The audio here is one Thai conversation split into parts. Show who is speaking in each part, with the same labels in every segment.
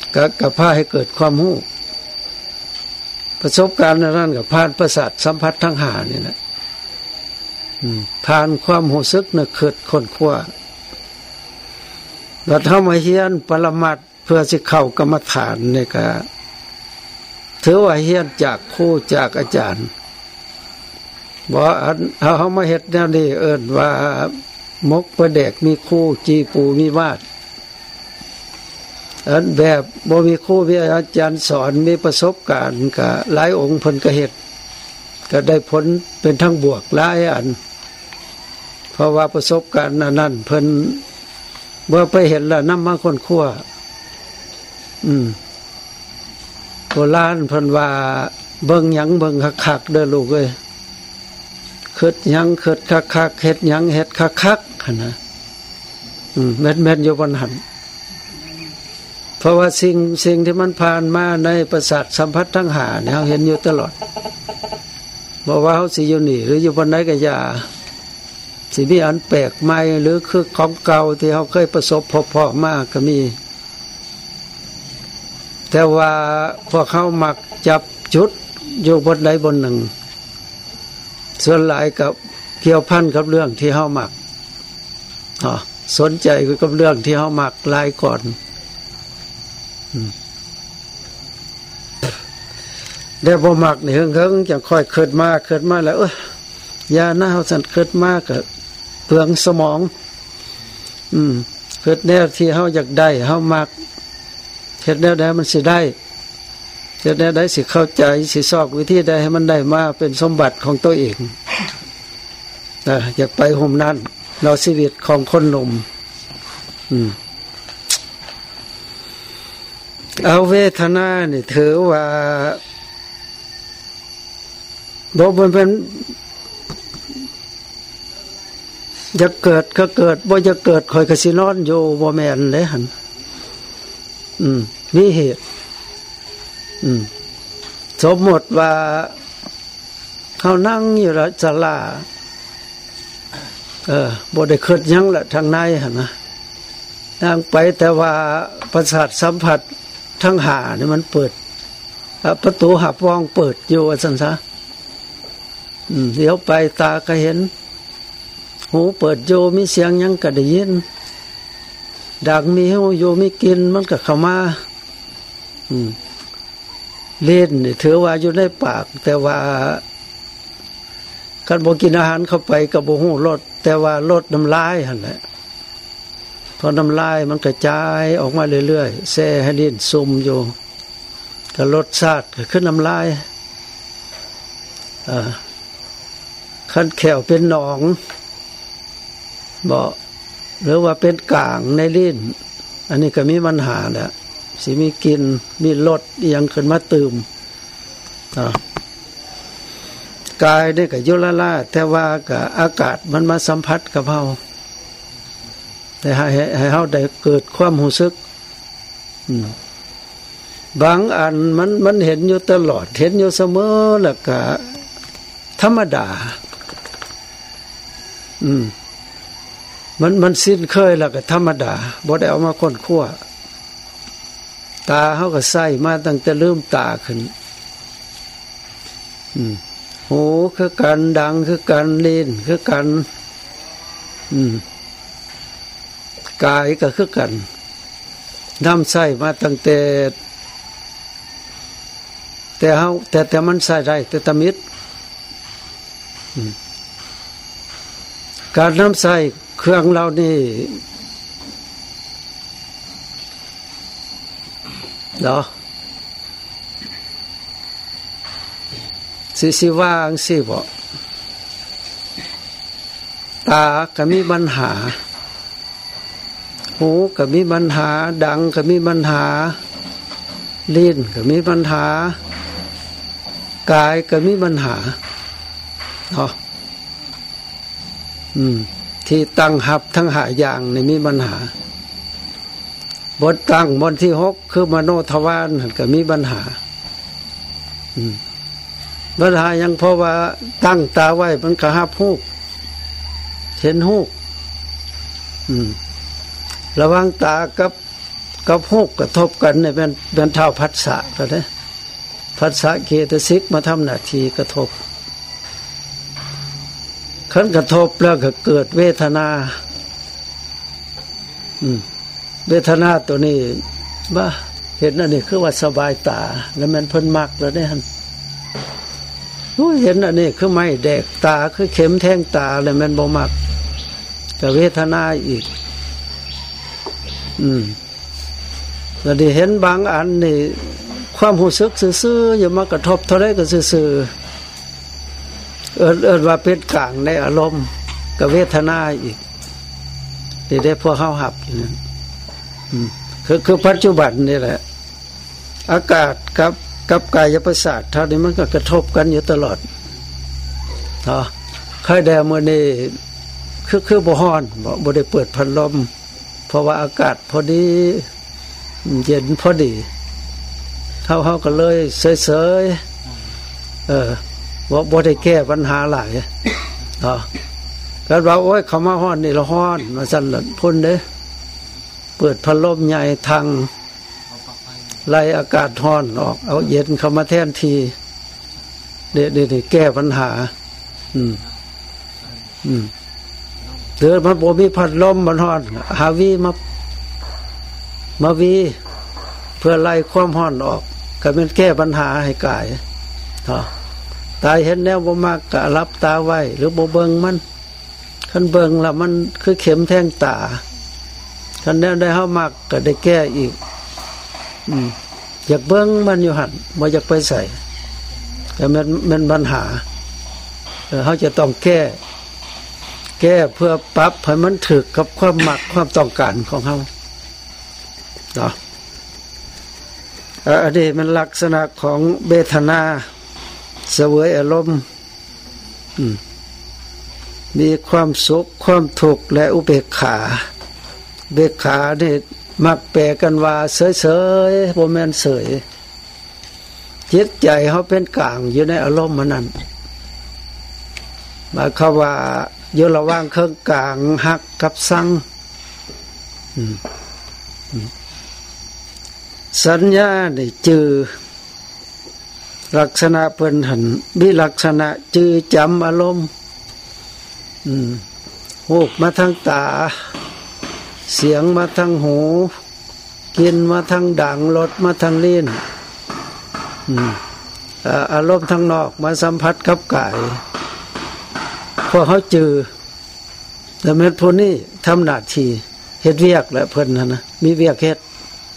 Speaker 1: กับพาให้เกิดความรู้ประสบการณ์นั้นกับผ่านประสาทสัมผัสทั้งห้านี่นะผ่านความรู้สึกนึกคิดค้นคว้าแล้วทำให้เฮียนปรมัตถ์เพื่อสิเข้ากรรมฐานนี่ก็ถือว่าเฮียนจากครูจากอาจารย์บ่เฮามาเฮ็ดแนวนี้เอิ้นว่ามกประแดกมีครูจีปูมีวาดอันแบบบ่มีครูมีอาจารย์สอนมีประสบการณ์ก็หลายองค์เพิ่นก็เฮ็ดก็ได้ผลเป็นทั้งบวกหลายอันเพราะว่าประสบการณ์นั้นเพิ่นเมื่อไปเห็นแล้วนำมาค้นคว้าโบราณเพิ่นว่าเบิ่งหยังเบิ่งคักๆเด้อลูกเอ้ยคิดหยังคิดคักๆเฮ็ดหยังเฮ็ดคักๆหั่นน่ะแม่นๆอยู่บนหันเพราะว่าสิ่งที่มันผ่านมาในประสาทสัมผัสทั้งห้าเนี่ยเฮาเห็นอยู่ตลอดบ่ว่าเฮาสิอยู่นี่หรืออยู่บนไหนก็อย่าสิมีอันแปลกใหม่หรือคือของเก่าที่เฮาเคยประสบพบพอมาก็มีแต่ว่าพวกเขามักจับจุดอยู่บนใดบนหนึ่งส่วนหลายกับเกี่ยวพันกับเรื่องที่เฮามักสนใจกับเรื่องที่เฮามักหลายก่อนได้บ่มักนี่เฮิงๆจังค่อยเกิดมาแล้วอย่านะเฮาสั่นเกิดมาก็เปลืองสมองเกิดแนวที่เฮาอยากได้เฮามักเฮ็ดแนวใดมันสิได้เฮ็ดแนวใดสิเข้าใจสิซอกวิธีใดให้มันได้มาเป็นสมบัติของตัวเองอยากไปห่มนั้นเราชีวิตของคนหนุ่มเอาเวทนานี่ถือว่าบ่เป็นจะเกิดก็เกิดบ่จะเกิดข่อยก็สินอนอยู่บ่แม่นเด้หั่นมีเหตุสมมติว่าเขานั่งอยู่ละศาลาบ่ได้คิดหยังละทางในหั่นนะนั่งไปแต่ว่าประสาทสัมผัสทั้งห้านี่มันเปิดประตูหับว่องเปิดอยู่ว่าซั่นซะเดี๋ยวไปตาก็เห็นหูเปิดโยมีเสียงหยังก็ได้ยินดังมีหูโยมีกินมันก็เข้ามาเล่นนี่ถือว่าอยู่ในปากแต่ว่าคันบ่กินอาหารเข้าไปก็บ่ฮู้รสแต่ว่ารสน้ำลายหั่นแหละพอน้ำลายมันกระจายออกมาเรื่อยๆแซ่ให้ลิ้นซุ่มอยู่ก็รสชาติก็ขึ้นน้ำลายคันแขวเป็นหนองบ่หรือว่าเป็นกลางในลิ้นอันนี้ก็มีปัญหาแหละสิมีกินมีรสอีหยังขึ้นมาตื่มกายนี่ก็ยุละล่าแต่ว่าก็อากาศมันมาสัมผัสกับเฮาแต่ให้เฮาได้เกิดความรู้สึกบางอันมันเห็นอยู่ตลอดเห็นอยู่เสมอแล้วก็ธรรมดามันสิ้นเคยแล้วก็ธรรมดาบ่ได้เอามาค้นคว้าตาเฮาก็ใส่มาตั้งแต่ลืมตาขึ้นหูคือกันดังคือกันลิ้นคือกันกายก็คือกันน้ำใส่มาตั้งแต่เฮาแต่มันใส่ได้แต่ตะมิดการน้ำใส่เครื่องเรานี่เนาะสิว่างสิบ่ตาก็มีปัญหาหูก็มีปัญหาดังก็มีปัญหาลิ้นก็มีปัญหากายก็มีปัญหาเนาะที่ตั้งหับทั้งหาอย่างนี่มีปัญหาบทตั้งบทที่6คือมโนทวารก็มีปัญหาปัญหายังเพราะว่าตั้งตาไว้มันก็หับฮูกเห็นฮูกระหว่างตากับกับฮูกกระทบกันเนี่ยเป็นเท่าผัสสะก็ได้ผัสสะเจตสิกมาทำหน้าที่กระทบขันกระทบแล้วก็เกิดเวทนาเวทนาตัวนี้บ้าเห็นอันนี้คือว่าสบายตาแล้วมันเพิ่นมักแล้วได้หั่นเห็นอันนี้คือไม่แดกตาคือเข็มแทงตาแล้วมันบ่มักก็เวทนาอีกแล้วได้เห็นบางอันนี่ความรู้สึกซื่อๆอย่ามากระทบเท่าไรก็ซื่อๆเอิ้นว่าเป็นกลางในอารมณ์กับเวทนาอีกได้พวกเฮาหับอยู่นั่นคือปัจจุบันนี่แหละอากาศกับกายประสาทเท่านี้มันก็กระทบกันอยู่ตลอดค่อยแดดมื้อนี้คือบ่ร้อนบ่ได้เปิดพัดลมเพราะว่าอากาศพอดีเย็นพอดีเฮาก็เลยเฉยๆบ่ได้แก้ปัญหาหลายก็ว่าโอ๊ยเขามาร้อนนี่ละร้อนว่าซั่นล่ะพุ่นเด้เปิดพัดลมใหญ่ทางไล่อากาศร้อนออกเอาเย็นเข้ามาแทนทีนี่แก้ปัญหาเดี๋ยวมันบ่มีพัดลมมันร้อนหาวีมาวีเพื่อไล่ความร้อนออกก็เป็นแก้ปัญหาให้กายตายเห็นแนวบ่มักก็รับตาไว้หรือบ่เบิ่งมันคันเบิ่งแล้วมันคือเข็มแทงตาคันแนวได้เฮามักก็ได้แก้อีกอยากเบิ่งมันอยู่หั่นบ่อยากไปใส่แต่มันปัญหาเฮาจะต้องแก้เพื่อปรับให้มันถึกกับความมักความต้องการของเฮาอันนี้มันลักษณะของเวทนาเสวยอารมณ์มีความสุขความทุกข์และอุเบกขาเบกขานี่มักแปลกันว่าเฉยๆบ่แม่นเฉยจิตใจเฮาเป็นกลางอยู่ในอารมณ์นั้นหมายความว่าอยู่ระหว่างเครื่องกลางหักกับสังสัญญานี่จือลักษณะเพิ่นหันมีลักษณะจือจำอารมณ์หูมาทางตาเสียงมาทางหูกินมาทางดังรสมาทางลิ้นอารมณ์ทางนอกมาสัมผัสกับกายพวกเขาจือแต่แม่นผู้นี้ทำหน้าที่เฮ็ดเวียกและเพิ่นนะมีเวียกเฮ็ด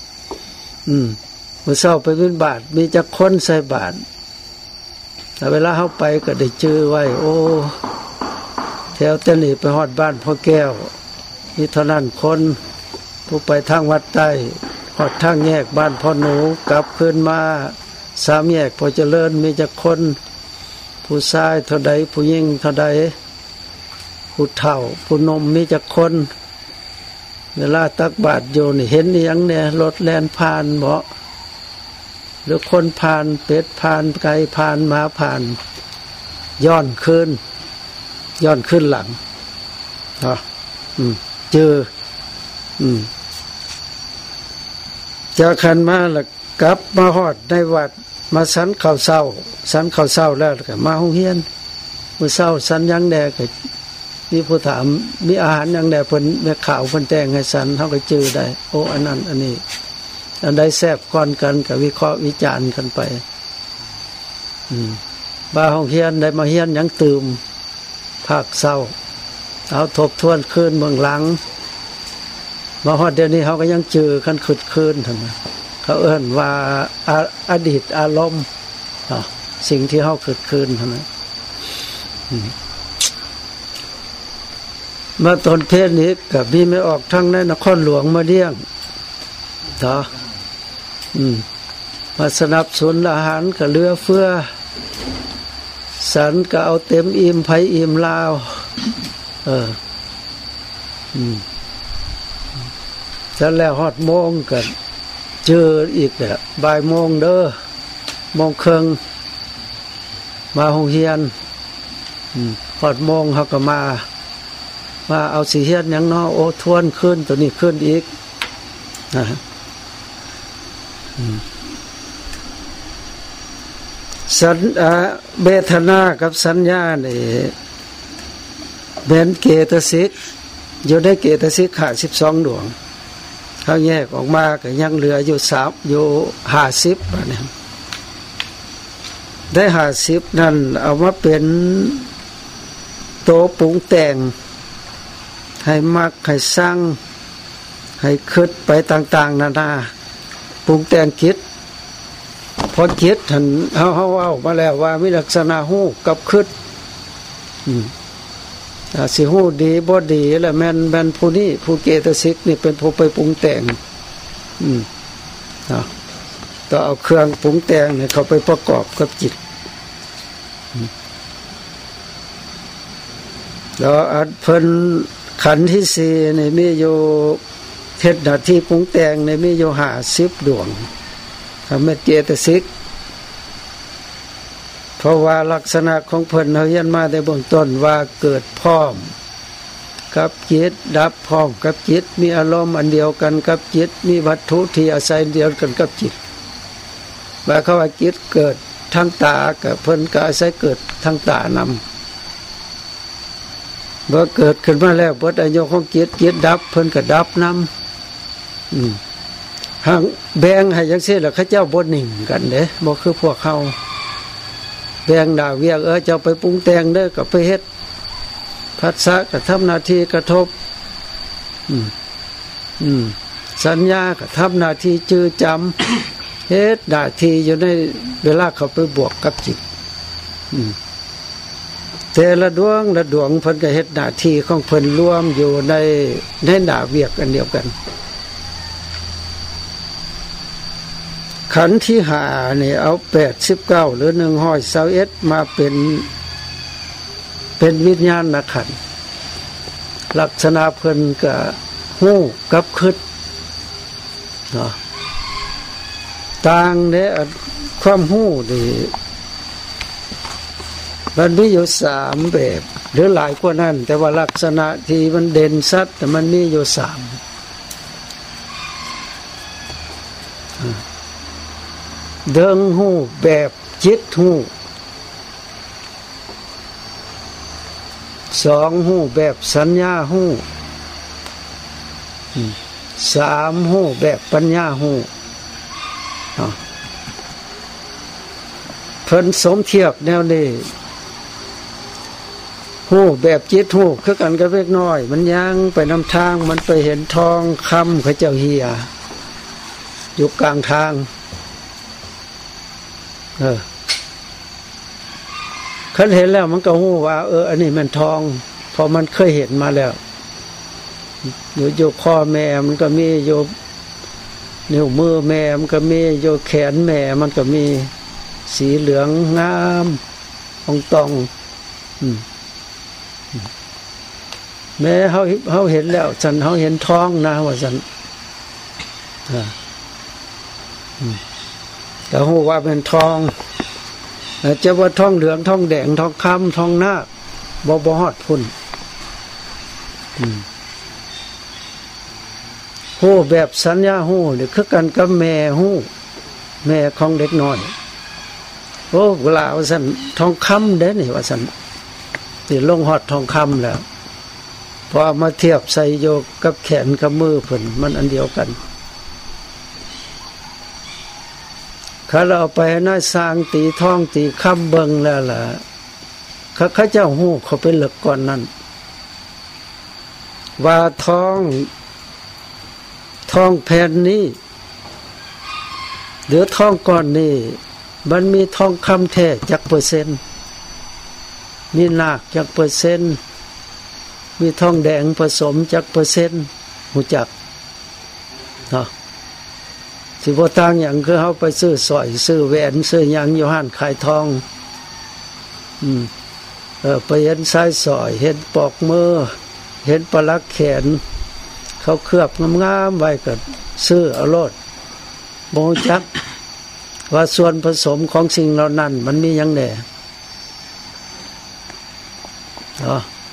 Speaker 1: มื้อเช้าไปบิณฑบาตมีจักคนใส่บาตรแต่เวลาเฮาไปก็ได้จือไว้โอ้แถวแต่นี่ไปฮอดบ้านพ่อแก้วมีเท่านั้นคนผู้ไปทางวัดใต้ฮอดทางแยกบ้านพ่อหนูกลับคืนมา3แยกพอเจริญมีจักคนผู้ชายเท่าใดผู้หญิงเท่าใดผู้เฒ่าผู้หนุ่มมีจักคนเวลาตักบาตรอยู่นี่เห็นอีหยังแน่รถแล่นผ่านบ่หรือคนผ่านเป็ดผ่านไก่ผ่านหมาผ่านย้อนขึ้นหลังเจอจากขันมาแล้วกลับมาฮอดในวัดมาสันข้าวเช้าแล้วก็มาโรงเรียนมื้อเช้าสันยังแดก็มีผู้ถามมีอาหารยังแดเพิ่นแม่ข่าวเพิ่นแต่งให้สันเฮาก็จื้อได้โอ้อันนั้นอันนี้อันใดแซ่บก่อนกันก็วิเคราะห์วิจารณ์กันไปบ้าโรงเรียนได้มาเรียนหยังตื่มภาคเช้าเอาทบทวนคืนเมืองหลังมาฮอดเดี๋ยวนี้เฮาก็ยังจื้อกันขึ้นคืนซั่นน่ะเขาเอิ้นว่าอดีตอารมณ์สิ่งที่เฮาเกิดขึ้นเท่านั้นมาตอนเพศนี้ก็มีไม่ออกทั้งในนครหลวงมาเลี้ยงมาสนับสนุนอาหารก็เหลือเฟือสันก็เอาเต็มอิ่มไผอิ่มลาวฉันแล้วฮอดโมงกันเจออีกเนี่ยบ่ายโมงเด้อโมงครึ่งมาโรงเรียนฮอดโมงเขาก็มาเอาสิเฮ็ดหยังเนาะโอ้ทวนขึ้นตัวนี้ขึ้นอีกเวทนากับสัญญานี่เป็นเกตสิกอยู่ในเกตสิกขา12ดวงเขาแยกออกมาก็ยังเหลืออยู่3อยู่50บัดนี้ได้50นั่นเอามาเป็นโตปรุงแต่งให้มักให้สร้างให้คิดไปต่างๆนานาปรุงแต่งคิดพอคิดท่านเฮาเอามาแล้วว่ามีลักษณะฮู้กับคิดสิฮู้ดีบ่ดีแล้วแม่นผู้นี้ผู้เกตสิกนี่เป็นผู้ไปปรุงแต่งต้องเอาเครื่องปรุงแต่งเนี่ยเขาไปประกอบกับจิตแล้วเพิ่นขันธ์ที่4นี่มีอยู่เฮ็ดหน้าที่ปรุงแต่งนี่มีอยู่50ดวงทำให้เจตสิกเพราะว่าลักษณะของเพิ่นเฮาเรียนมาในเบื้องต้นว่าเกิดพร้อมกับจิตดับพร้อมกับจิตมีอารมณ์อันเดียวกันกับจิตมีวัตถุที่อาศัยเดียวกันกับจิตว่าเขาว่าจิตเกิดทางตากับเพิ่นก็อาศัยเกิดทางตานำเมื่อเกิดขึ้นมาแล้วเบิดอายุของจิตดับเพิ่นก็ดับนำหางแบ่งให้จังซี่ล่ะเขาเจ้าบ่นิ่งกันเด้บ่คือพวกเฮาแบ่งดาวเวียกเจ้าไปปรุงแต่งเด้อก็ไปเฮ็ดผัสสะก็ทำหน้าที่กระทบสัญญาก็ทำหน้าที่จื้อจำเฮ็ดหน้าที่อยู่ในเวลาเขาไปบวกกับจิตแต่ละดวงเพิ่นก็เฮ็ดหน้าที่ของเพิ่นรวมอยู่ในหน้าเวียกอันเดียวกันขันธ์ที่5นี่เอา89หรือ121มาเป็นวิญญาณขันธ์ลักษณะเพิ่นก็ฮู้กับคิดเนาะต่างเด้ความฮู้นี่มันมีอยู่3แบบหรือหลายกว่านั้นแต่ว่าลักษณะที่มันเด่นชัดแต่มันมีอยู่3เดิงหูแบบจิตหู2หูแบบสัญญาหู3หูแบบปัญญาหูเพิ่นสมเทียบแนวนี้หูแบบจิตหูคือกันกับเล็กน้อยมันย่างไปนำทางมันไปเห็นทองคำเขาเจ้าเฮียอยู่กลางทางคันเห็นแล้วมันก็ฮู้ว่าอันนี้มันทองพอมันเคยเห็นมาแล้วอยู่ข้อแม่มันก็มีอยู่นิ้วมือแม่มันก็มีอยู่แขนแม่มันก็มีสีเหลืองงามอ่องตองแม่เฮาเห็นแล้วฉันเฮาเห็นทองนะว่าฉันก็ฮู้ว่าเป็นทองจะว่าทองเหลืองทองแดงทองคำทองนาคบ่ฮอดพุ่นฮู้แบบสัญญาฮู้นี่คือกันกับแม่ฮู้แม่ของเด็กน้อยโอ้เวลาว่าซั่นทองคำเด้นี่ว่าซั่นสิลงฮอดทองคำแล้วพอมาเทียบใส่โยกกับแขนกับมือเพิ่นมันอันเดียวกันถ้าเราไปน้อยสร้างตีทองตีคำเบิงแล้วล่ะข้าเจ้าฮู้เขาเป็นหลักก่อนนั้นว่าทองแผ่นนี้หรือทองก้อนนี้มันมีทองคำแท้จักเปอร์เซ็นต์มีนาคจักเปอร์เซ็นต์มีทองแดงผสมจักเปอร์เซ็นต์หูจักเนาะสิบ่ต่างอย่างคือเฮาไปซื้อสร้อยซื้อแหวนซื้อหยังอยู่ห้านขายทองไปเห็นสายสร้อยเห็นปอกมือเห็นปลักแขนเขาเคลือบงามๆไว้ก็ซื้อเอาโลดบ่รู้จักว่าส่วนผสมของสิ่งเหล่านั้นมันมีหยังแน่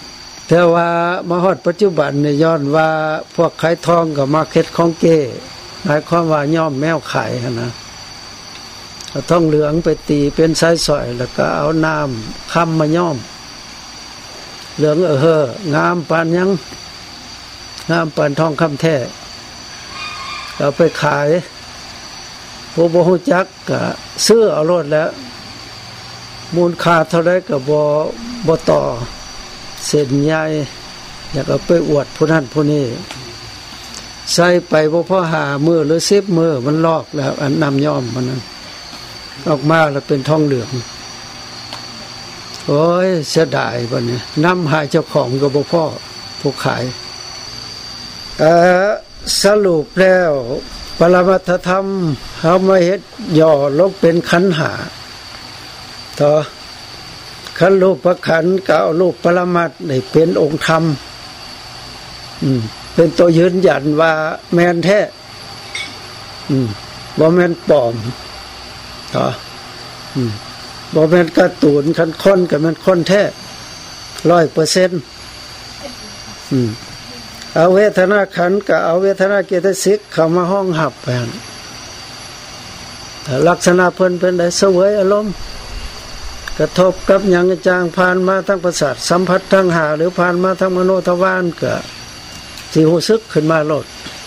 Speaker 1: แต่ว่ามาฮอดปัจจุบันเนี่ยย้อนว่าพวกขายทองก็มาเฮ็ดของเก้หมายความว่าย่อมแมวไข่นะเอาทองเหลืองไปตีเป็นสายสอยแล้วก็เอาน้ำค้ำมาย่อมเหลืองงามปานยังงามปานทองคำแท้เอาไปขายผู้บ่ฮู้จักก็ซื้อเอารถแล้วมูลค่าเท่าไรก็บ่ต่อเส้นใหญ่อยากเอาไปอวดผู้นั้นผู้นี้ใส่ไปบ่พอหามือหรือ10มือมันลอกแล้วอันน้ำย่อมมันนั้นออกมาแล้วเป็นทองเหลืองโอ้ยเสียดายบัดนี้น้ำหายเจ้าของก็บ่พอผู้ขายสรุปแล้วปรมัตถธรรมเฮามาเฮ็ดย่อลงเป็นขันธ์ห้าต่อขันธ์รูปขันธ์ก็เอารูปปรมัตถ์นี่เป็นองค์ธรรมเป็นตัวยืนยันว่าแม่นแท้บ่แม่นปลอมต่อบ่แม่นการ์ตูนคันคนก็แม่นคนแท้ 100% เอาเวทนาขันธ์ก็เอาเวทนาเจตสิกเข้ามาห้องหับไปลักษณะเพิ่นได้เสวยอารมณ์กระทบกับหยังจางผ่านมาทั้งประสาทสัมผัสทั้ง5หรือผ่านมาทั้งมโนทวารก็สิรู้สึกขึ้นมาโลด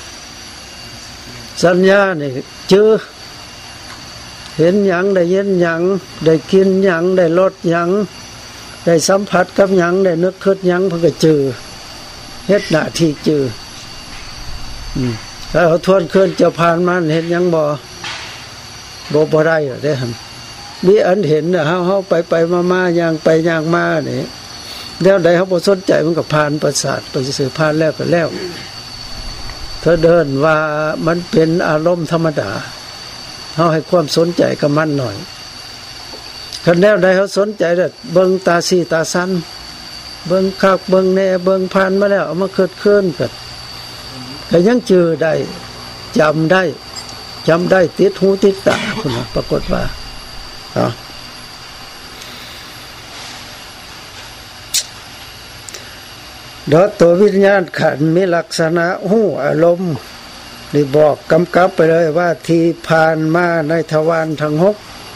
Speaker 1: สัญญานี่จื้อเห็นหยังได้ยินหยังได้กินหยังได้รสหยังได้สัมผัสกับหยังได้นึกคิดหยังเพิ่นก็จื้อเฮ็ดหน้าที่จื้อถ้าเอาทวนคืนจะผ่านมาเห็นหยังบ่ได้เด้หั่นมีอันเห็นน่ะเฮาไปมาๆย่างไปย่างมานี่แล้วใดเฮาบ่สนใจมันก็ผ่านประสาทไปซื่อผ่านแล้วก็แล้วเธอเดินว่ามันเป็นอารมณ์ธรรมดาเฮาให้ความสนใจกับมันหน่อยคันแล้วใดเฮาสนใจแล้วเบิ่งตาสีตาสันเบิ่งคักเบิ่งแน่เบิ่งผ่านมาแล้วเอามาเกิดขึ้นก็ยังจื้อได้จำได้ติดหูติดตาพุ่นน่ะปรากฏว่าดอกตัววิญญาณขันธ์มีลักษณะหู้อารมณ์ได้บอกกำกับไปเลยว่าที่ผ่านมาในทวารทั้ง6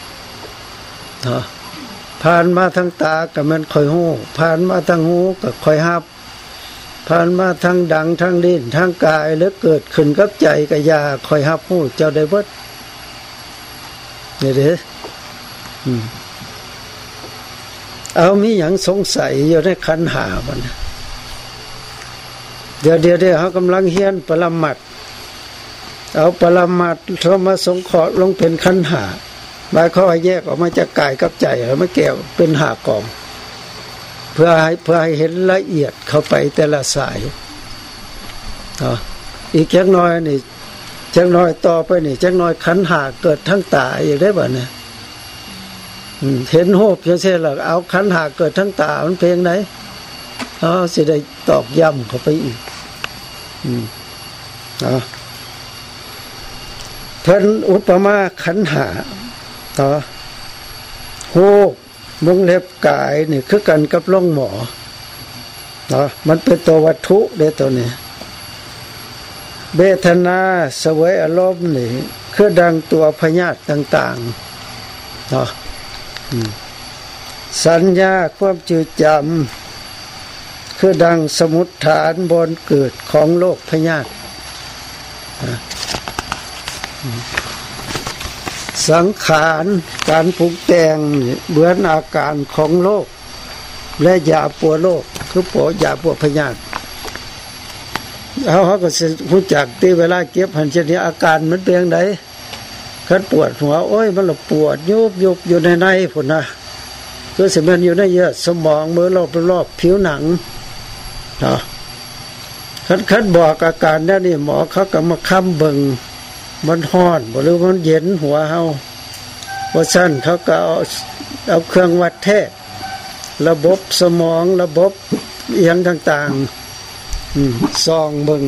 Speaker 1: ผ่านมาทางตาก็มันค่อยหู้ผ่านมาทางหูก็ค่อยรับผ่านมาทางดังทางลิ้นทางกายแล้วเกิดขึ้นกับใจก็อย่าค่อยรับหู้เจ้าได้เบิดนี่เด้เอามีหยังสงสัยอยู่ในขันธ์5บัดนี้เดี๋ยวเฮากำลังเรียนปรมัตถ์เอาปรมัตถ์เข้ามาสงเคราะห์ลงเป็นขันธ์5หมายความว่าแยกออกมาจากกายกับใจแล้วมาแก้เป็น5กองเพื่อให้เห็นละเอียดเข้าไปแต่ละสายอีกจักหน่อยนี่จักหน่อยต่อไปนี่จักหน่อยขันธ์5เกิดทั้งตาอีกได้บ่เนี่ยเห็นรูปจังซี่ล่ะเอาขันธ์5เกิดทั้งตามันเพลงไหนสิได้ตอกย้ำเข้าไปอีกเพิ่นอุปมาขันธ์5หูวงเล็บกายนี่คือกันกับโรงหมอมันเป็นตัววัตถุเด้ตัวนี้เวทนาเสวยอารมณ์นี่คือดังตัวพยาธิต่างๆสัญญาความจืดจำคือดังสมุฏฐานบนเกิดของโลกพยาธิสังขารการปรุงแต่งเหมือนอาการของโลกและยาปัวโลกคือปัวยาปัวพยาธิเขาก็จะรู้จักที่เวลาเก็บหันเช่นนี้อาการมันเป็นอย่างไรคันปวดหัวโอ้ยมันปวดยุบอยู่ในพุ่นนะคือสิมันอยู่ในเยื่อสมองมือรอบผิวหนังคันบอกอาการนั้นนี่หมอเขาก็มาค้ำเบิ่งมันร้อนบ่หรือมันเย็นหัวเฮาว่าซั่นเขาก็เอาเครื่องวัดแท้ระบบสมองระบบเอียงต่างๆซองเบิ่ง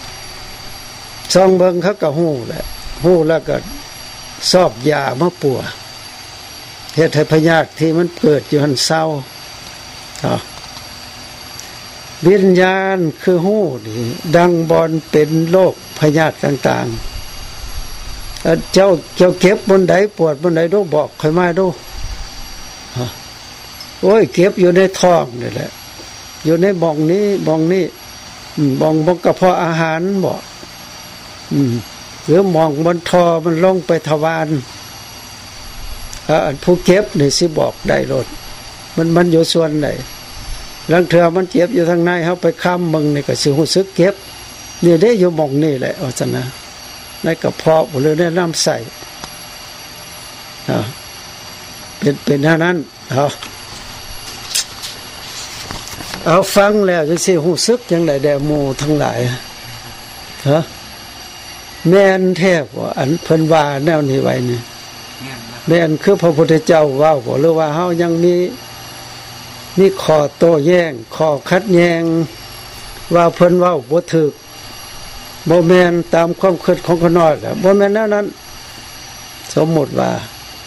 Speaker 1: เขาก็ฮู้แหละฮู้แล้วก็สอบยามาปัวเฮ็ดให้พยาธิที่มันเกิดอยู่หั่นเศร้าวิญญาณคือฮู้นี่ดังบอนเป็นโรคพยาธิต่างๆเจ้าเก็บบนใดปวดบนใดดูบอกค่อยมาดูโอ้ยเก็บอยู่ในท้องนี่แหละอยู่ในบ่องนี้บ่องกระเพาะอาหารบอกหรือมองบนทอมันลงไปทวารผู้เก็บนี่สิบอกได้รถมันอยู่ส่วนไหนลังเถื่อมันเจ็บอยู่ทางในเขาไปค้ำมึงนี่ก็สิรู้สึกเก็บนี่ได้อยู่มองนี่แหละอาจารย์นะในกระเพาะหรือในลำไส้เป็นเท่านั้นเอาฟังแล้วจังสิรู้สึกจังได๋แด่หมู่ทั้งหลายแม่นแท้บ่อันเพิ่นว่าแนวนี้ไว้นี่แม่นคือพระพุทธเจ้าเว้าบ่หรือว่าเฮายังมีข้อโต้แย้งข้อขัดแย้งว่าเพิ่นเว้าบ่ถูกบ่แม่นตามความคิดของคนน้อยล่ะบ่แม่นแนวนั้นสมมุติว่า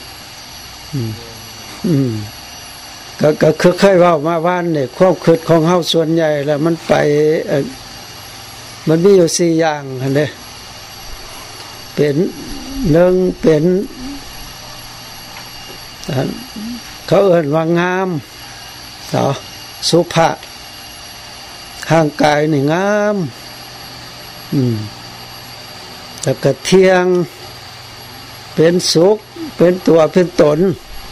Speaker 1: ก็คือเคยเว้ามาว่านนี่ความคิดของเฮาส่วนใหญ่แล้วมันไปมันมีอยู่4อย่างหั่นเด้เป็น1เป็นเขาเอิ้นว่างามสุภาพร่างกายนี่งามแล้วก็เที่ยงเป็นสุขเป็นตัวเป็นตน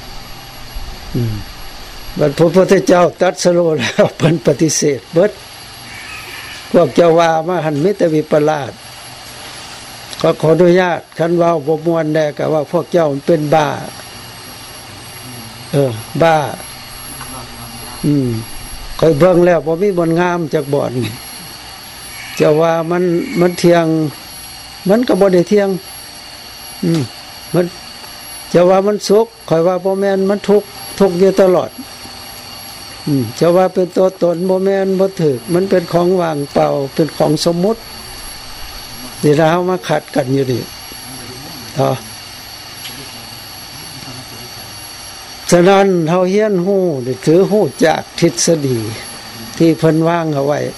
Speaker 1: บัดพระพุทธเจ้าตรัสรู้แล้วเพิ่นปฏิเสธเบิดพวกเจ้าว่ามาหันมิตรวิปลาสก็ขออนุญาตคันเว้าบ่ม่วนแน่ก็ว่าพวกเจ้ามันเป็นบ้าบ้าค่อยเบิ่งแล้วบ่มีบ่อนงามจักบ่อนจะว่ามันเที่ยงมันก็บ่ได้เที่ยงมันจะว่ามันสุขค่อยว่าบ่แม่นมันทุกข์อยู่ตลอดจะว่าเป็นตัวตนบ่แม่นบ่ถูกมันเป็นของว่างเปล่าเป็นของสมมุตินี่เรามาขัดกันอยู่ดิฉะนั้นเฮาเฮียนฮู้นี่ถือฮู้จากทฤษฎีที่เพิ่นวางเอาไว้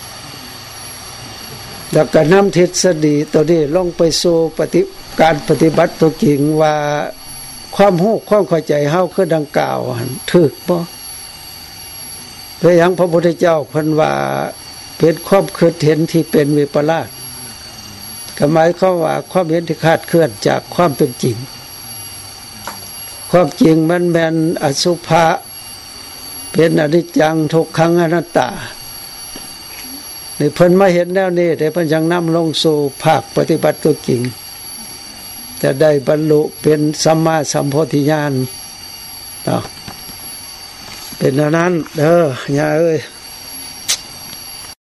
Speaker 1: แล้วก็นำทฤษฎีตัวนี้ลงไปสู่การปฏิบัติตัวจริงว่าความรู้ความเข้าใจเฮาคือดังกล่าวถูกบ่เพราะหยังพระพุทธเจ้าเพิ่นว่าเป็นความคิดเห็นที่เป็นวิปลาสก็หมายความว่าความเห็นที่คลาดเคลื่อนจากความเป็นจริงความจริงมันแม่นอสุภะเป็นอนิจจังทุกขังอนัตตานี่เพิ่นมาเห็นแล้วนี่แต่เพิ่นยังนำลงสู่ภาคปฏิบัติตัวจริงจะได้บรรลุเป็นสัมมาสัมโพธิญาณเป็นนั้นย่าเอ้ย